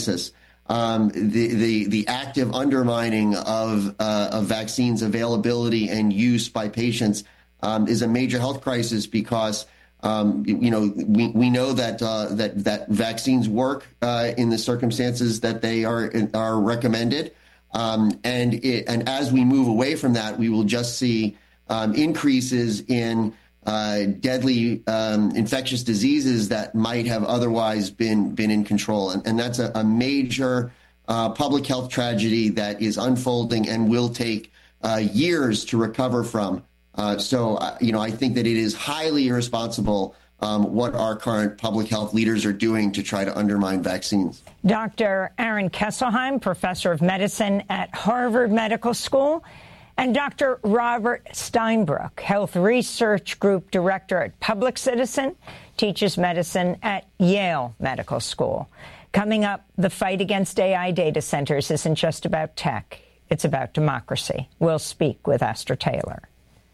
The active undermining of vaccines availability and use by patients is a major health crisis because we know that vaccines work in the circumstances that they are recommended, and as we move away from that, we will just see increases in deadly infectious diseases that might have otherwise been in control. And that's a major public health tragedy that is unfolding and will take years to recover from. So I think that it is highly irresponsible what our current public health leaders are doing to try to undermine vaccines. Dr. Aaron Kesselheim, professor of medicine at Harvard Medical School, and Dr. Robert Steinbruch, Health Research Group Director at Public Citizen, teaches medicine at Yale Medical School. Coming up, the fight against AI data centers isn't just about tech. It's about democracy. We'll speak with Astra Taylor.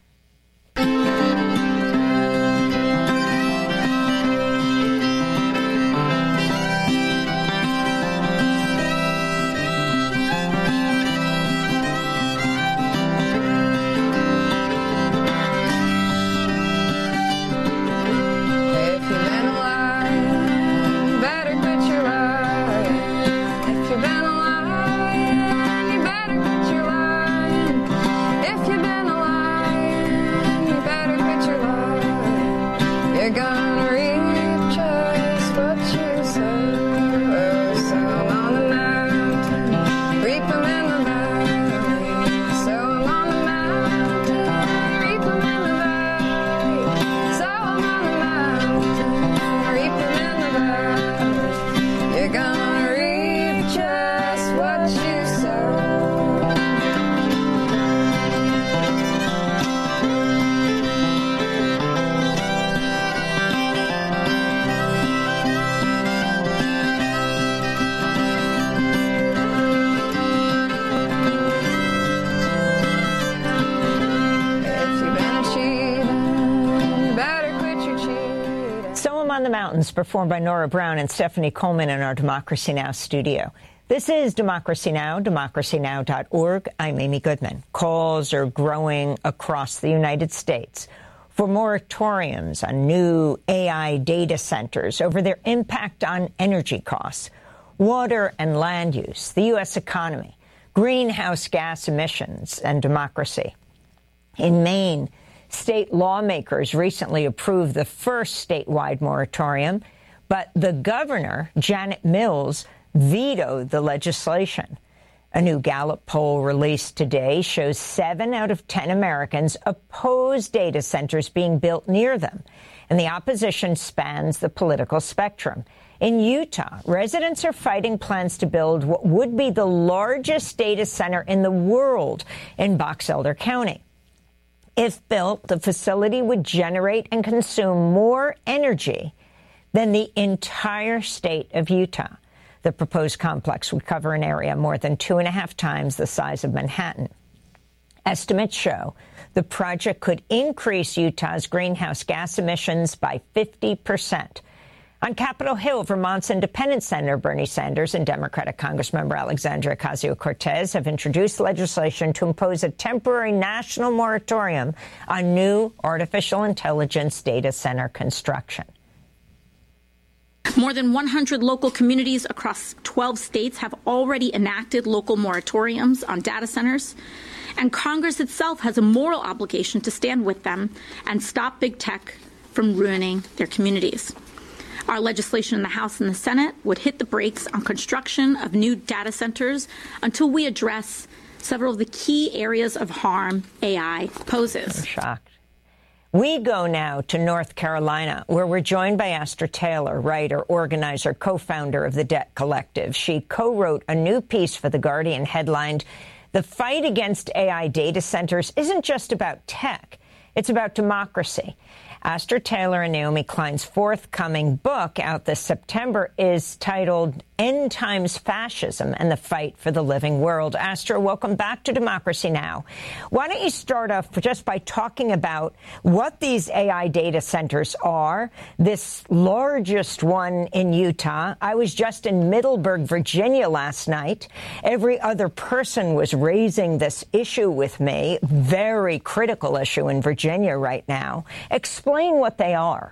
Performed by Nora Brown and Stephanie Coleman in our Democracy Now! Studio. This is Democracy Now!, democracynow.org. I'm Amy Goodman. Calls are growing across the United States for moratoriums on new AI data centers over their impact on energy costs, water and land use, the U.S. economy, greenhouse gas emissions, and democracy. In Maine, state lawmakers recently approved the first statewide moratorium, but the governor, Janet Mills, vetoed the legislation. A new Gallup poll released today shows 7 out of 10 Americans oppose data centers being built near them, and the opposition spans the political spectrum. In Utah, residents are fighting plans to build what would be the largest data center in the world in Box Elder County. If built, the facility would generate and consume more energy than the entire state of Utah. The proposed complex would cover an area more than 2.5 times the size of Manhattan. Estimates show the project could increase Utah's greenhouse gas emissions by 50%. On Capitol Hill, Vermont's Independent Senator Bernie Sanders and Democratic Congressmember Alexandria Ocasio-Cortez have introduced legislation to impose a temporary national moratorium on new artificial intelligence data center construction. More than 100 local communities across 12 states have already enacted local moratoriums on data centers, and Congress itself has a moral obligation to stand with them and stop big tech from ruining their communities. Our legislation in the House and the Senate would hit the brakes on construction of new data centers until we address several of the key areas of harm AI poses. I'm shocked. We go now to North Carolina, where we're joined by Astra Taylor, writer, organizer, co-founder of the Debt Collective. She co-wrote a new piece for The Guardian headlined, "The fight against AI data centers isn't just about tech, it's about democracy." Astra Taylor and Naomi Klein's forthcoming book out this September is titled End Times Fascism and the Fight for the Living World. Astra, welcome back to Democracy Now! Why don't you start off just by talking about what these AI data centers are, this largest one in Utah. I was just in Middleburg, Virginia last night. Every other person was raising this issue with me, very critical issue in Virginia right now. Explain what they are.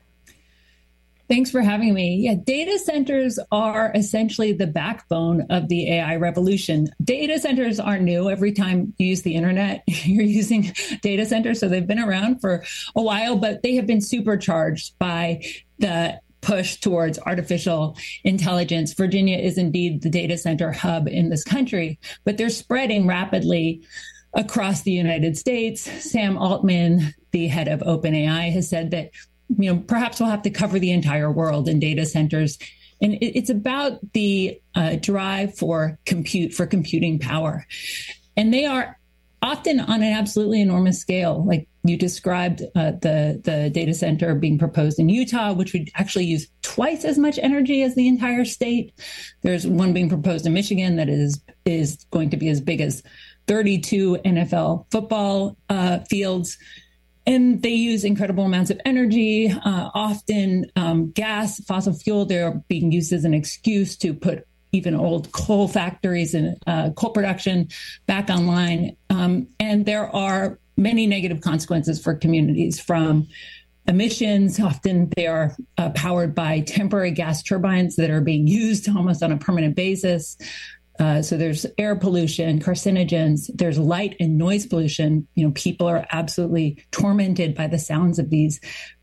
Thanks for having me. Yeah, data centers are essentially the backbone of the AI revolution. Data centers aren't new. Every time you use the internet, you're using data centers. So they've been around for a while, but they have been supercharged by the push towards artificial intelligence. Virginia is indeed the data center hub in this country, but they're spreading rapidly across the United States. Sam Altman, the head of OpenAI, has said that perhaps we'll have to cover the entire world in data centers. And it's about the drive for computing power. And they are often on an absolutely enormous scale. Like you described the data center being proposed in Utah, which would actually use twice as much energy as the entire state. There's one being proposed in Michigan that is going to be as big as 32 NFL football fields. And they use incredible amounts of energy, often gas, fossil fuel. They're being used as an excuse to put even old coal factories and coal production back online. And there are many negative consequences for communities from emissions. Often they are powered by temporary gas turbines that are being used almost on a permanent basis. So there's air pollution, carcinogens, there's light and noise pollution. People are absolutely tormented by the sounds of these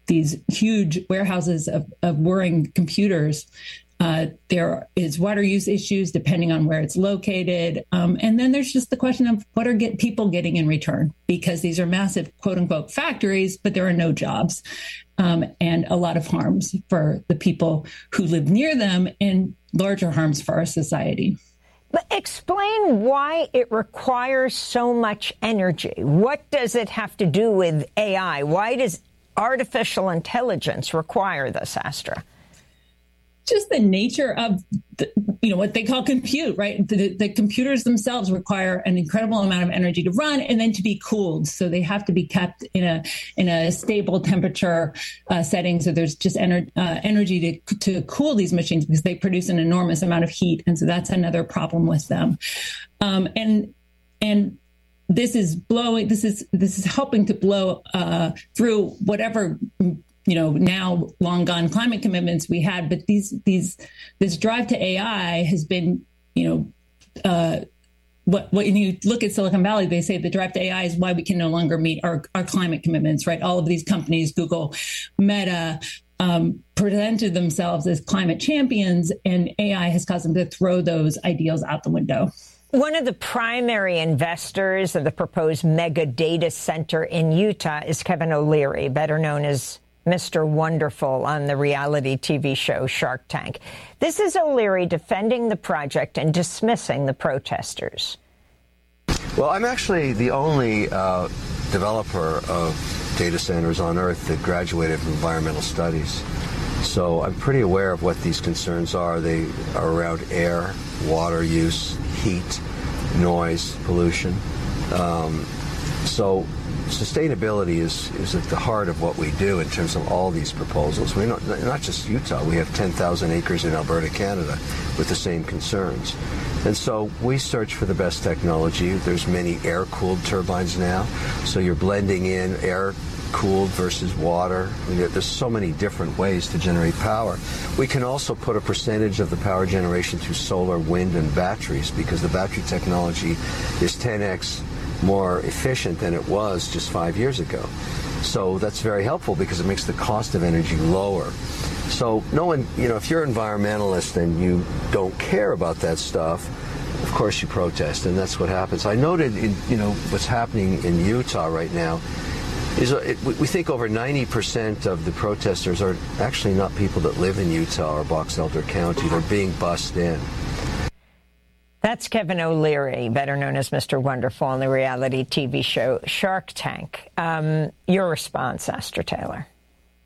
huge warehouses of whirring computers. There is water use issues depending on where it's located. And then there's just the question of what are people getting in return? Because these are massive, quote unquote, factories, but there are no jobs and a lot of harms for the people who live near them and larger harms for our society. But explain why it requires so much energy. What does it have to do with AI? Why does artificial intelligence require this, Astra? Just the nature of what they call compute, right? The computers themselves require an incredible amount of energy to run and then to be cooled. So they have to be kept in a stable temperature setting. So there's just energy to cool these machines because they produce an enormous amount of heat. And so that's another problem with them. And this is helping to blow through whatever now long gone climate commitments we had, but this drive to AI has been, when you look at Silicon Valley, they say the drive to AI is why we can no longer meet our climate commitments, right? All of these companies, Google, Meta, presented themselves as climate champions, and AI has caused them to throw those ideals out the window. One of the primary investors of the proposed mega data center in Utah is Kevin O'Leary, better known as Mr. Wonderful on the reality TV show Shark Tank. This is O'Leary defending the project and dismissing the protesters. Well, I'm actually the only developer of data centers on Earth that graduated from environmental studies. So I'm pretty aware of what these concerns are. They are around air, water use, heat, noise, pollution. So sustainability is at the heart of what we do in terms of all these proposals. We're not just Utah. We have 10,000 acres in Alberta, Canada, with the same concerns. And so we search for the best technology. There's many air-cooled turbines now. So you're blending in air-cooled versus water. There's so many different ways to generate power. We can also put a percentage of the power generation through solar, wind, and batteries because the battery technology is 10x more efficient than it was just 5 years ago. So that's very helpful because it makes the cost of energy lower. So no one, if you're an environmentalist and you don't care about that stuff, of course you protest, and that's what happens. I noted, what's happening in Utah right now is we think over 90% of the protesters are actually not people that live in Utah or Box Elder County. They're being bussed in. That's Kevin O'Leary, better known as Mr. Wonderful on the reality TV show Shark Tank. Your response, Astra Taylor?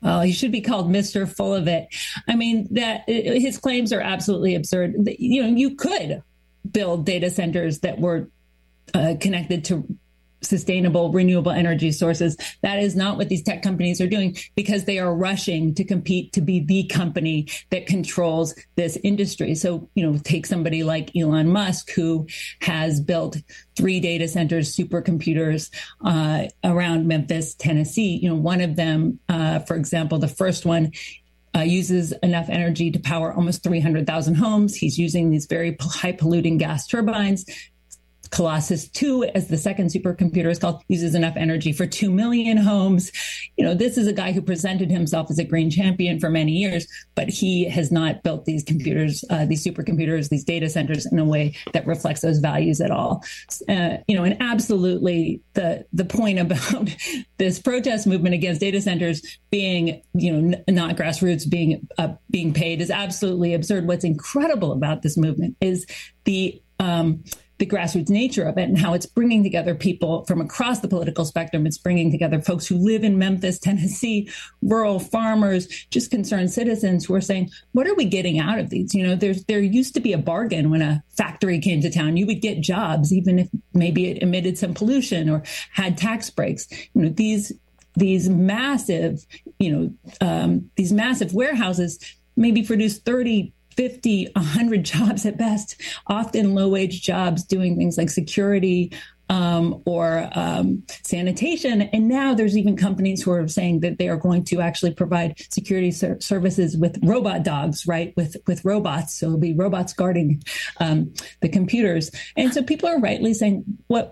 he should be called Mr. Full of It. I mean, that his claims are absolutely absurd. You know, you could build data centers that were connected to sustainable, renewable energy sources. That is not what these tech companies are doing, because they are rushing to compete to be the company that controls this industry. So, you know, take somebody like Elon Musk, who has built 3 data centers, supercomputers around Memphis, Tennessee. You know, one of them, for example, the first one, uses enough energy to power almost 300,000 homes. He's using these very high polluting gas turbines. Colossus 2, as the second supercomputer is called, uses enough energy for 2 million homes. You know, this is a guy who presented himself as a green champion for many years, but he has not built these computers, these supercomputers, these data centers in a way that reflects those values at all. You know, and absolutely the point about this protest movement against data centers being, you know, not grassroots, being paid is absolutely absurd. What's incredible about this movement is the grassroots nature of it and how it's bringing together people from across the political spectrum. It's bringing together folks who live in Memphis, Tennessee, rural farmers, just concerned citizens who are saying, what are we getting out of these? You know, there used to be a bargain when a factory came to town. You would get jobs, even if maybe it emitted some pollution or had tax breaks. You know, these massive, these massive warehouses maybe produce 30, 50, 100 jobs at best, often low-wage jobs doing things like security or sanitation. And now there's even companies who are saying that they are going to actually provide security services with robot dogs, right? With robots. So it'll be robots guarding the computers. And so people are rightly saying,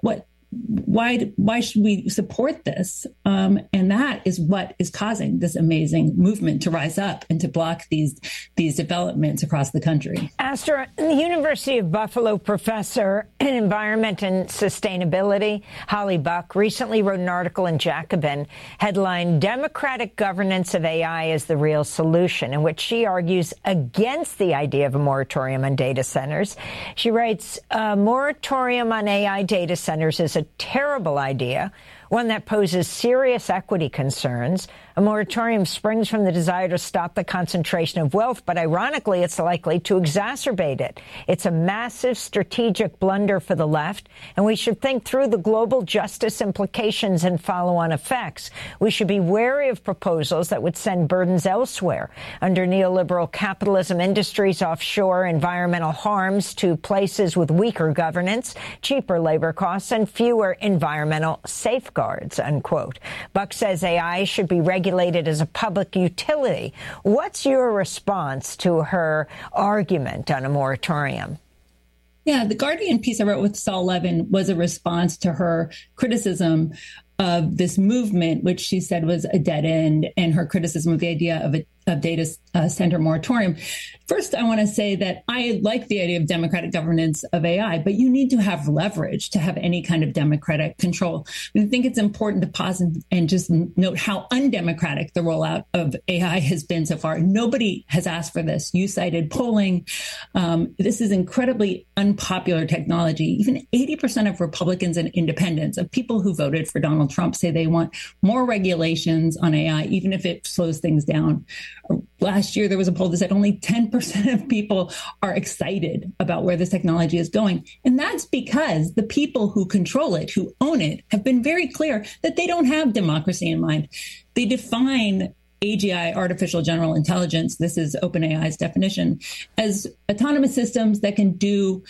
why should we support this? And that is what is causing this amazing movement to rise up and to block these developments across the country. Astra, the University of Buffalo professor in environment and sustainability, Holly Buck, recently wrote an article in Jacobin headlined "Democratic Governance of AI is the Real Solution," in which she argues against the idea of a moratorium on data centers. She writes, "A moratorium on AI data centers is a terrible idea, one that poses serious equity concerns. A moratorium springs from the desire to stop the concentration of wealth, but ironically, it's likely to exacerbate it. It's a massive strategic blunder for the left, and we should think through the global justice implications and follow-on effects. We should be wary of proposals that would send burdens elsewhere. Under neoliberal capitalism, industries offshore environmental harms to places with weaker governance, cheaper labor costs, and fewer environmental safeguards," unquote. Buck says AI should be regulated as a public utility. What's your response to her argument on a moratorium? Yeah, the Guardian piece I wrote with Saul Levin was a response to her criticism of this movement, which she said was a dead end, and her criticism of the idea of a data center moratorium. First, I want to say that I like the idea of democratic governance of AI, but you need to have leverage to have any kind of democratic control. I think it's important to pause and just note how undemocratic the rollout of AI has been so far. Nobody has asked for this. You cited polling. This is incredibly unpopular technology. Even 80% of Republicans and independents, of people who voted for Donald Trump, say they want more regulations on AI, even if it slows things down. Last year, there was a poll that said only 10% of people are excited about where this technology is going. And that's because the people who control it, who own it, have been very clear that they don't have democracy in mind. They define AGI, artificial general intelligence, this is OpenAI's definition, as autonomous systems that can do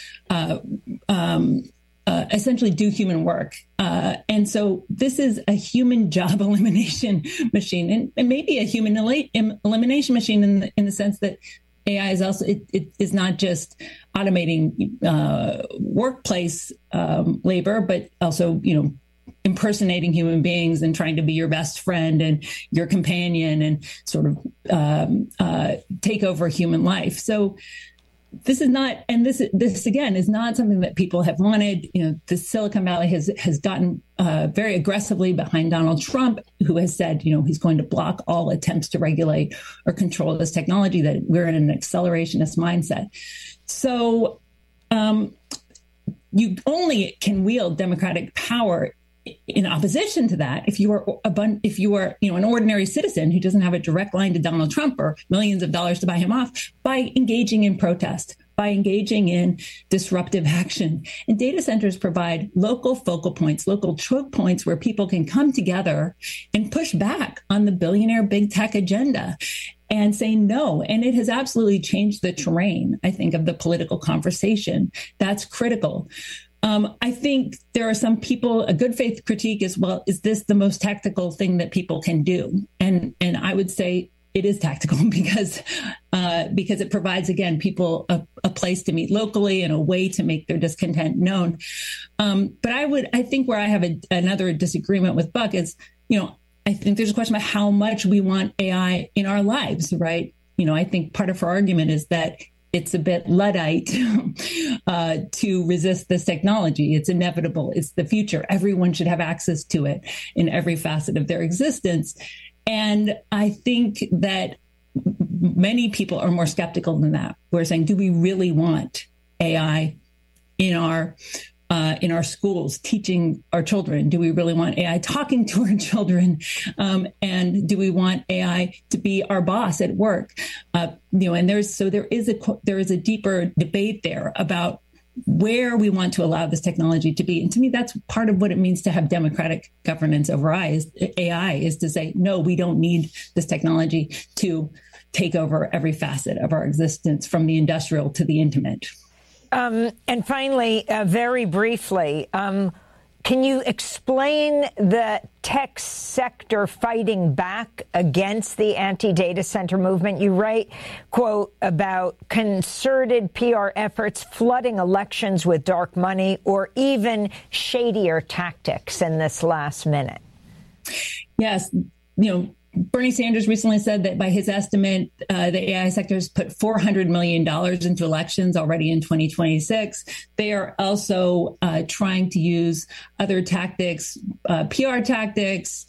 essentially do human work. And so this is a human job elimination machine, and maybe a human elimination machine in the sense that AI is also, it is not just automating workplace labor, but also, impersonating human beings and trying to be your best friend and your companion and sort of take over human life. So this is not, and this again is not something that people have wanted. The Silicon Valley has gotten very aggressively behind Donald Trump, who has said, he's going to block all attempts to regulate or control this technology, that we're in an accelerationist mindset. So you only can wield democratic power in opposition to that, if you are an ordinary citizen who doesn't have a direct line to Donald Trump or millions of dollars to buy him off, by engaging in protest, by engaging in disruptive action. And data centers provide local focal points, local choke points where people can come together and push back on the billionaire big tech agenda and say no. And it has absolutely changed the terrain, I think, of the political conversation. That's critical. I think there are some people, a good faith critique is, well, is this the most tactical thing that people can do? And I would say it is tactical because it provides, again, people a place to meet locally and a way to make their discontent known. But I think where I have another disagreement with Buck is, I think there's a question about how much we want AI in our lives, right? I think part of her argument is that it's a bit Luddite to resist this technology. It's inevitable. It's the future. Everyone should have access to it in every facet of their existence. And I think that many people are more skeptical than that. We're saying, do we really want AI in our schools, teaching our children? Do we really want AI talking to our children? And do we want AI to be our boss at work? And there is a deeper debate there about where we want to allow this technology to be. And to me, that's part of what it means to have democratic governance over AI, is to say, no, we don't need this technology to take over every facet of our existence, from the industrial to the intimate. And finally, very briefly, can you explain the tech sector fighting back against the anti-data center movement? You write, quote, about concerted PR efforts flooding elections with dark money or even shadier tactics in this last minute. Yes. Bernie Sanders recently said that by his estimate, the AI sector has put $400 million into elections already in 2026. They are also trying to use other tactics, PR tactics,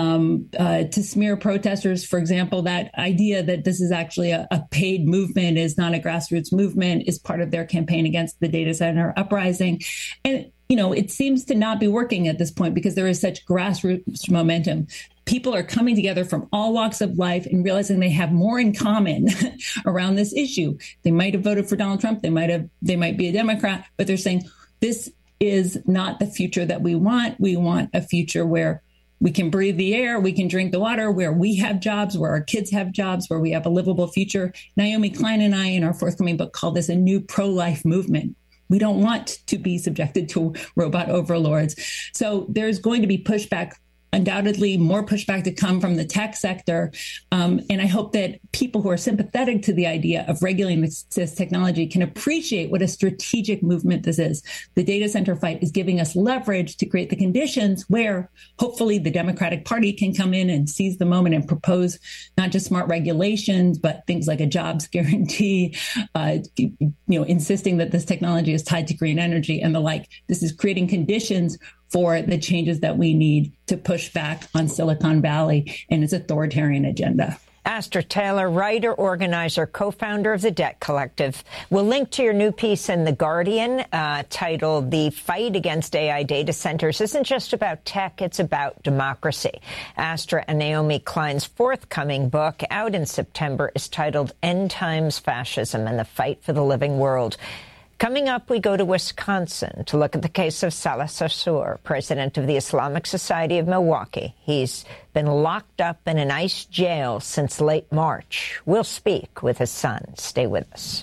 to smear protesters. For example, that idea that this is actually a paid movement, is not a grassroots movement, is part of their campaign against the data center uprising. And it seems to not be working at this point because there is such grassroots momentum. People are coming together from all walks of life and realizing they have more in common around this issue. They might have voted for Donald Trump. They might be a Democrat, but they're saying this is not the future that we want. We want a future where we can breathe the air, we can drink the water, where we have jobs, where our kids have jobs, where we have a livable future. Naomi Klein and I, in our forthcoming book, call this a new pro-life movement. We don't want to be subjected to robot overlords. So there's going to be pushback, undoubtedly more pushback to come from the tech sector. And I hope that people who are sympathetic to the idea of regulating this technology can appreciate what a strategic movement this is. The data center fight is giving us leverage to create the conditions where hopefully the Democratic Party can come in and seize the moment and propose not just smart regulations, but things like a jobs guarantee, insisting that this technology is tied to green energy and the like. This is creating conditions for the changes that we need to push back on Silicon Valley and its authoritarian agenda. Astra Taylor, writer, organizer, co-founder of the Debt Collective. We'll link to your new piece in The Guardian titled "The Fight Against AI Data Centers Isn't Just About Tech, It's About Democracy." Astra and Naomi Klein's forthcoming book, out in September, is titled "End Times Fascism and the Fight for the Living World." Coming up, we go to Wisconsin to look at the case of Salah Sarsour, president of the Islamic Society of Milwaukee. He's been locked up in an ICE jail since late March. We'll speak with his son. Stay with us.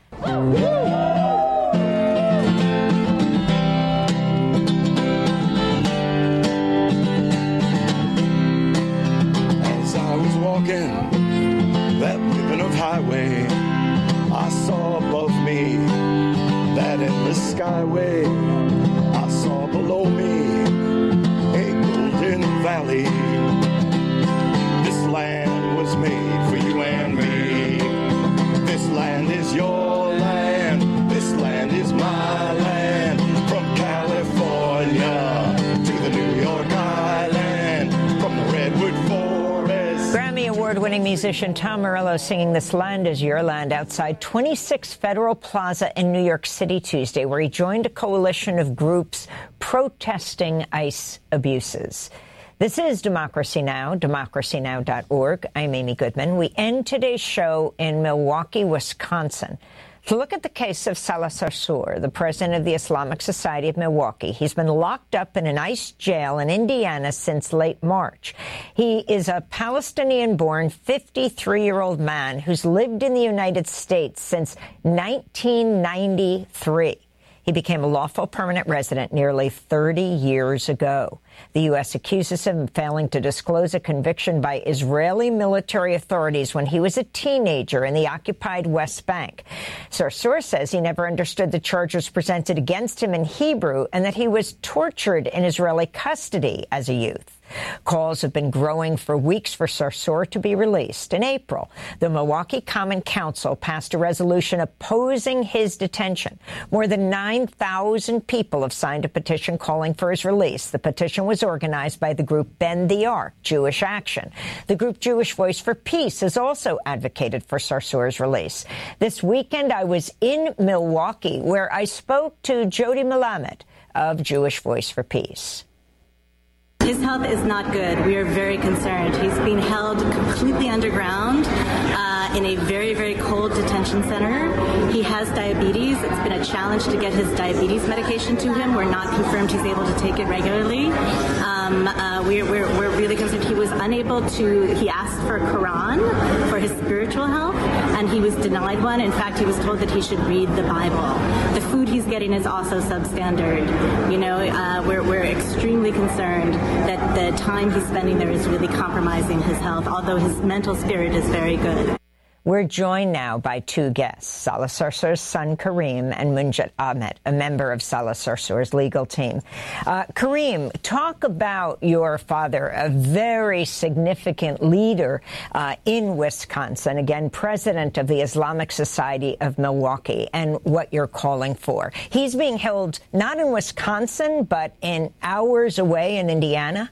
As I was walking that ribbon of highway, I saw above me that endless skyway. I saw below me a golden valley. This land was made for you and me. This land is your land. This land is my land. From California to the New York Island. From the Redwood Forest. Grammy Award-winning Canadian musician Tom Morello singing This Land Is Your Land outside 26 Federal Plaza in New York City Tuesday, where he joined a coalition of groups protesting ICE abuses. This is Democracy Now!, democracynow.org. I'm Amy Goodman. We end today's show in Milwaukee, Wisconsin, to look at the case of Salah Sarsour, the president of the Islamic Society of Milwaukee. He's been locked up in an ICE jail in Indiana since late March. He is a Palestinian-born 53-year-old man who's lived in the United States since 1993. He became a lawful permanent resident nearly 30 years ago. The U.S. accuses him of failing to disclose a conviction by Israeli military authorities when he was a teenager in the occupied West Bank. Sarsour says he never understood the charges presented against him in Hebrew and that he was tortured in Israeli custody as a youth. Calls have been growing for weeks for Sarsour to be released. In April, the Milwaukee Common Council passed a resolution opposing his detention. More than 9,000 people have signed a petition calling for his release. The petition was organized by the group Bend the Arc, Jewish Action. The group Jewish Voice for Peace has also advocated for Sarsour's release. This weekend, I was in Milwaukee, where I spoke to Jody Melamed of Jewish Voice for Peace. His health is not good. We are very concerned. He's being held completely underground in a very, very cold detention center. He has diabetes. It's been a challenge to get his diabetes medication to him. We're not confirmed he's able to take it regularly. We're really concerned. He was unable to, he asked for a Quran for his spiritual health, and he was denied one. In fact, he was told that he should read the Bible. The food he's getting is also substandard. You know, we're extremely concerned that the time he's spending there is really compromising his health, although his mental spirit is very good. We're joined now by two guests, Salah Sarsour's son, Kareem, and Munjat Ahmed, a member of Salah Sarsour's legal team. Kareem, talk about your father, a very significant leader in Wisconsin, again, president of the Islamic Society of Milwaukee, and what you're calling for. He's being held not in Wisconsin, but in hours away in Indiana?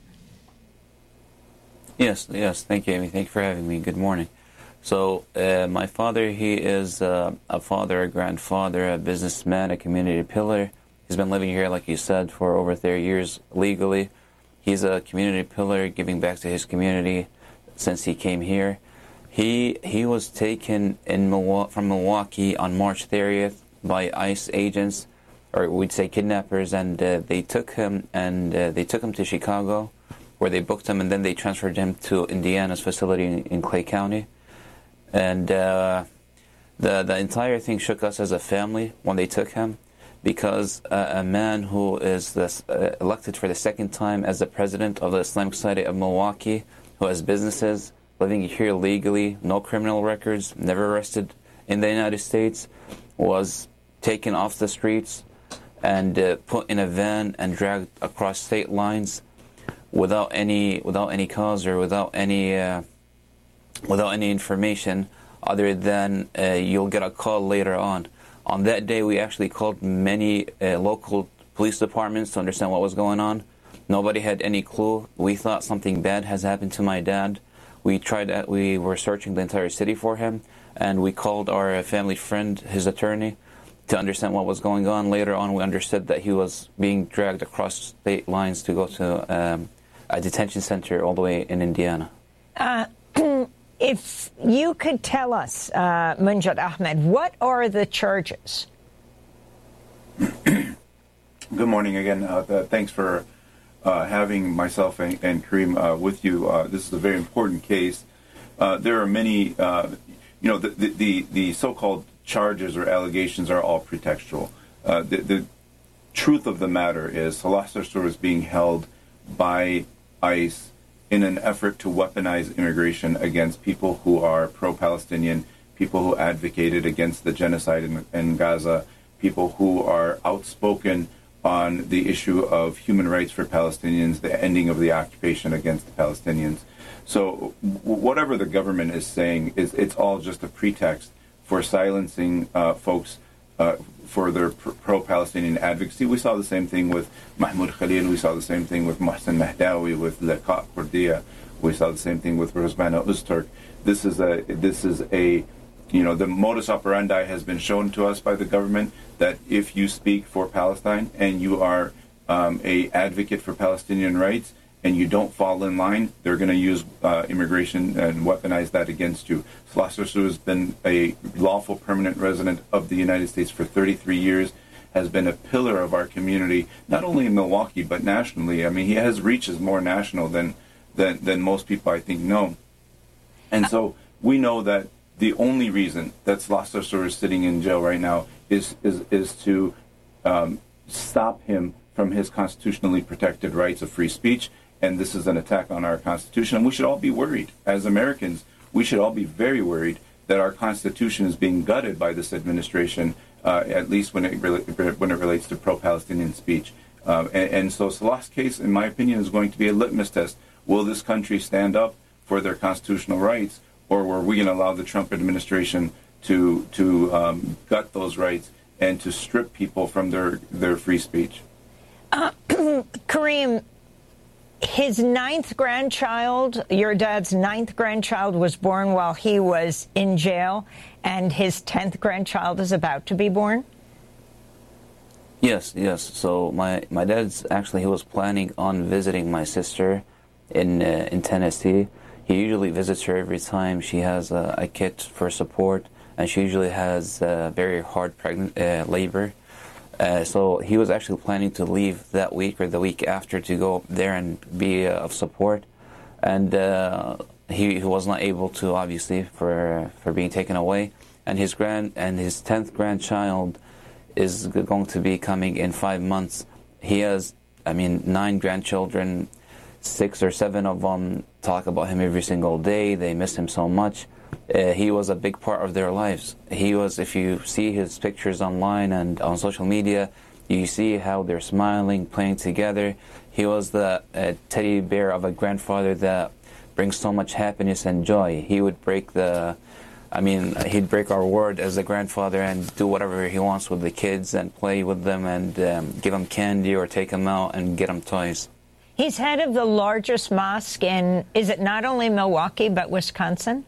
Yes. Thank you, Amy. Thank you for having me. Good morning. So my father, he is a father, a grandfather, a businessman, a community pillar. He's been living here, like you said, for over 30 years legally. He's a community pillar, giving back to his community since he came here. He was taken from Milwaukee on March 30th by ICE agents, or we'd say kidnappers, and they took him to Chicago, where they booked him, and then they transferred him to Indiana's facility in Clay County. And the entire thing shook us as a family when they took him, because a man who is elected for the second time as the president of the Islamic Society of Milwaukee, who has businesses, living here legally, no criminal records, never arrested in the United States, was taken off the streets and put in a van and dragged across state lines without any cause or without any information other than you'll get a call later on. On that day, we actually called many local police departments to understand what was going on. Nobody had any clue. We thought something bad has happened to my dad. We were searching the entire city for him, and we called our family friend, his attorney, to understand what was going on. Later on, we understood that he was being dragged across state lines to go to a detention center all the way in Indiana. If you could tell us, Munjat Ahmed, what are the charges? Good morning again. Thanks for having myself and Kareem with you. This is a very important case. There are many, the so-called charges or allegations are all pretextual. The truth of the matter is Salah Sarsour is being held by ICE in an effort to weaponize immigration against people who are pro-Palestinian, people who advocated against the genocide in Gaza, people who are outspoken on the issue of human rights for Palestinians, the ending of the occupation against the Palestinians. So whatever the government is saying, it's all just a pretext for silencing folks for their pro-Palestinian advocacy. We saw the same thing with Mahmoud Khalil. We saw the same thing with Mohsen Mahdawi, with Liqa Kurdiya. We saw the same thing with Rosmana Uzturk. This is a the modus operandi has been shown to us by the government that if you speak for Palestine and you are a advocate for Palestinian rights and you don't fall in line, they're going to use immigration and weaponize that against you. Salah Sarsour has been a lawful permanent resident of the United States for 33 years, has been a pillar of our community, not only in Milwaukee, but nationally. I mean, he has reaches more national than most people, I think, know. And so we know that the only reason that Salah Sarsour is sitting in jail right now is to stop him from his constitutionally protected rights of free speech. And this is an attack on our Constitution. And we should all be worried. As Americans, we should all be very worried that our Constitution is being gutted by this administration, at least when it relates to pro-Palestinian speech. And so Salah's case, in my opinion, is going to be a litmus test. Will this country stand up for their constitutional rights, or were we going to allow the Trump administration to gut those rights and to strip people from their free speech? Kareem, his 9th grandchild, your dad's 9th grandchild, was born while he was in jail, and his 10th grandchild is about to be born? Yes. So my dad's he was planning on visiting my sister in Tennessee. He usually visits her every time she has a kit for support, and she usually has very hard labor. So he was actually planning to leave that week or the week after to go up there and be of support. And he was not able to, obviously, for being taken away. And his 10th grandchild is going to be coming in 5 months. He has, 9 grandchildren. 6 or 7 of them talk about him every single day. They miss him so much. He was a big part of their lives. He was, if you see his pictures online and on social media, you see how they're smiling, playing together. He was the teddy bear of a grandfather that brings so much happiness and joy. He would break he'd break our word as a grandfather and do whatever he wants with the kids and play with them and give them candy or take them out and get them toys. He's head of the largest mosque in, is it not only Milwaukee, but Wisconsin?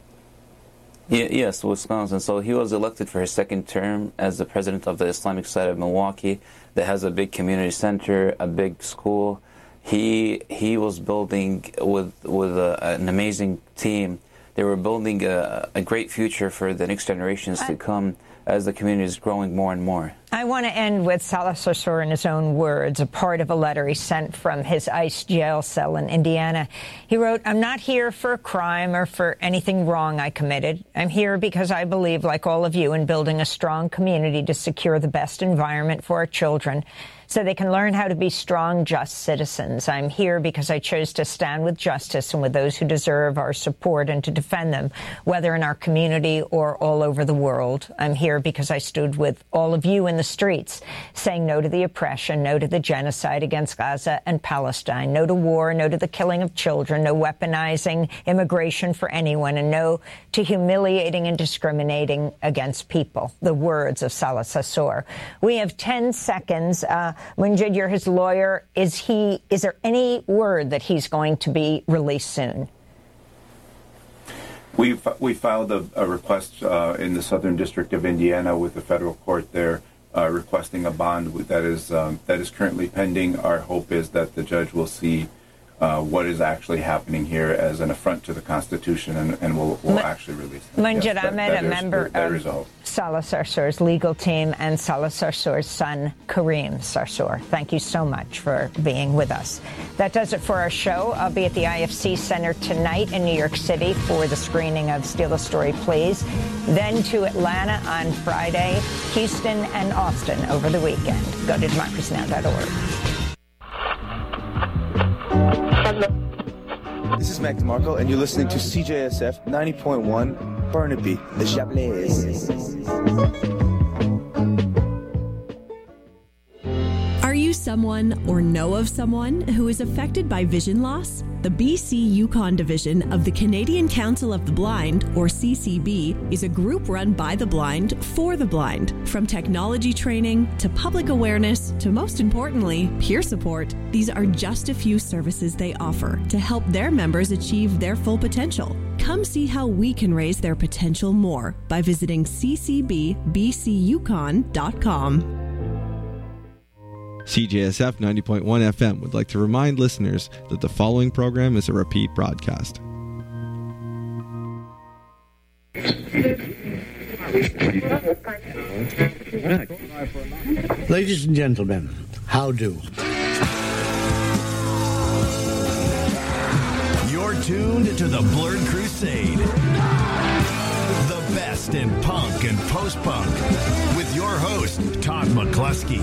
Yes, Wisconsin. So he was elected for his 2nd term as the president of the Islamic side of Milwaukee that has a big community center, a big school. He was building with an amazing team. They were building a great future for the next generations to come as the community is growing more and more. I want to end with Salah Sarsour in his own words, a part of a letter he sent from his ICE jail cell in Indiana. He wrote, "I'm not here for a crime or for anything wrong I committed. I'm here because I believe, like all of you, in building a strong community to secure the best environment for our children so they can learn how to be strong, just citizens. I'm here because I chose to stand with justice and with those who deserve our support and to defend them, whether in our community or all over the world. I'm here because I stood with all of you in the streets, saying no to the oppression, no to the genocide against Gaza and Palestine, no to war, no to the killing of children, no weaponizing immigration for anyone, and no to humiliating and discriminating against people." The words of Salah Sarsour. We have 10 seconds. Munjid, you're his lawyer. Is there any word that he's going to be released soon? We filed a request in the Southern District of Indiana with the federal court there, requesting a bond that is currently pending. Our hope is that the judge will see what is actually happening here as an affront to the Constitution, and will actually release them. Munjid Ahmed, a member of Salah Sarsour's legal team, and Salah Sarsour's son, Kareem Sarsour. Thank you so much for being with us. That does it for our show. I'll be at the IFC Center tonight in New York City for the screening of Steal a Story, Please. Then to Atlanta on Friday, Houston and Austin over the weekend. Go to democracynow.org. This is Mac DeMarco, and you're listening to CJSF 90.1 Burnaby, the Chablis. Are you someone or know of someone who is affected by vision loss? The BC Yukon Division of the Canadian Council of the Blind, or CCB, is a group run by the blind for the blind. From technology training to public awareness to, most importantly, peer support, these are just a few services they offer to help their members achieve their full potential. Come see how we can raise their potential more by visiting ccbbcyukon.com. CJSF 90.1 FM would like to remind listeners that the following program is a repeat broadcast. Ladies and gentlemen, how do? You're tuned to the Blurred Crusade. The best in punk and post-punk with your host, Todd McCluskey.